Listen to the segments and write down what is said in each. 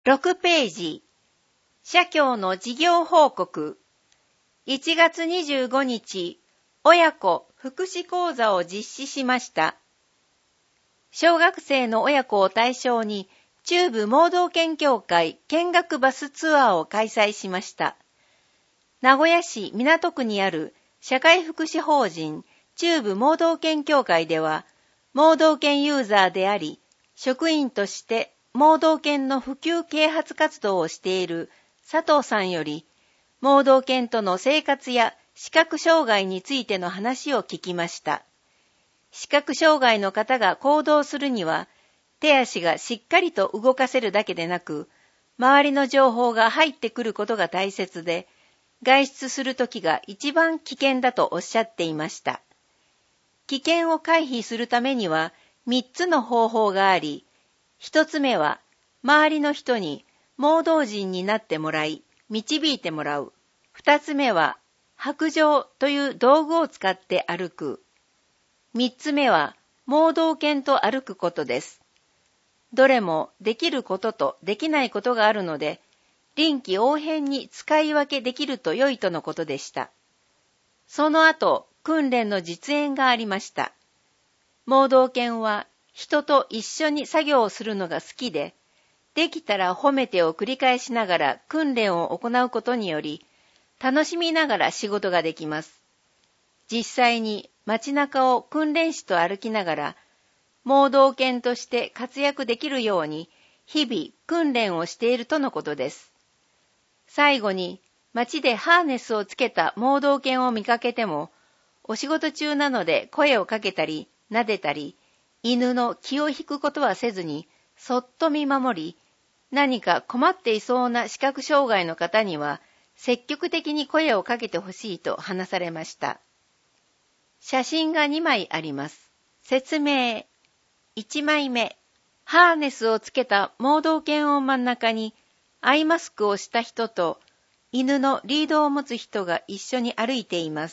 6ページ、社協の事業報告。1月25日、親子福祉講座を実施しました。小学生の親子を対象に、中部盲導犬協会見学バスツアーを開催しました。名古屋市港区にある社会福祉法人中部盲導犬協会では、盲導犬ユーザーであり、職員として盲導犬の普及啓発活動をしている佐藤さんより、盲導犬との生活や視覚障害についての話を聞きました。視覚障害の方が行動するには、手足がしっかりと動かせるだけでなく、周りの情報が入ってくることが大切で、外出するときが一番危険だとおっしゃっていました。危険を回避するためには3つの方法があり、1つ目は周りの人に盲導人になってもらい、導いてもらう。2つ目は白杖という道具を使って歩く。3つ目は盲導犬と歩くことです。どれもできることとできないことがあるので、臨機応変に使い分けできると良いとのことでした。その後、訓練の実演がありました。盲導犬は人と一緒に作業をするのが好きで、できたら褒めてを繰り返しながら訓練を行うことにより、楽しみながら仕事ができます。実際に街中を訓練士と歩きながら、盲導犬として活躍できるように、日々訓練をしているとのことです。最後に、街でハーネスをつけた盲導犬を見かけても、お仕事中なので声をかけたり、撫でたり、犬の気を引くことはせずに、そっと見守り、何か困っていそうな視覚障害の方には、積極的に声をかけてほしいと話されました。写真が2枚あります。説明。1枚目。ハーネスをつけた盲導犬を真ん中に、アイマスクをした人と、犬のリードを持つ人が一緒に歩いています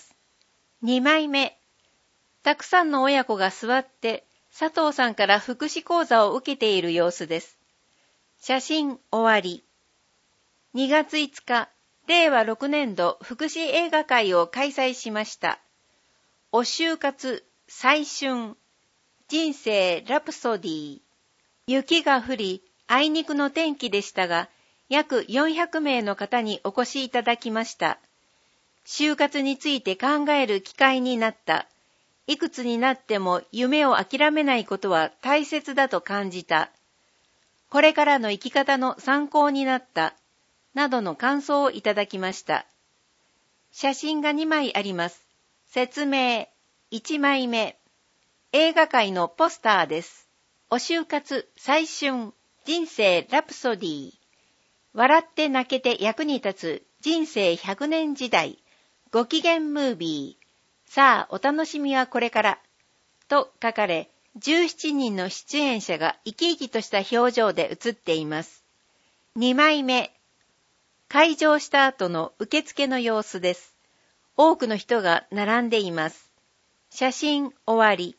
。2枚目。たくさんの親子が座って佐藤さんから福祉講座を受けている様子です。写真終わり。2月5日、令和6年度福祉映画会を開催しました。お就活、再春、人生ラプソディ。雪が降り、あいにくの天気でしたが、約400名の方にお越しいただきました。就活について考える機会になった。いくつになっても夢を諦めないことは大切だと感じた。これからの生き方の参考になった。などの感想をいただきました。写真が2枚あります。説明。1枚目。映画界のポスターです。お就活、再春、人生ラプソディ。笑って泣けて役に立つ人生100年時代。ご機嫌ムービー。さあ、お楽しみはこれから。と書かれ、17人の出演者が生き生きとした表情で写っています。2枚目。開場した後の受付の様子です。多くの人が並んでいます。写真終わり。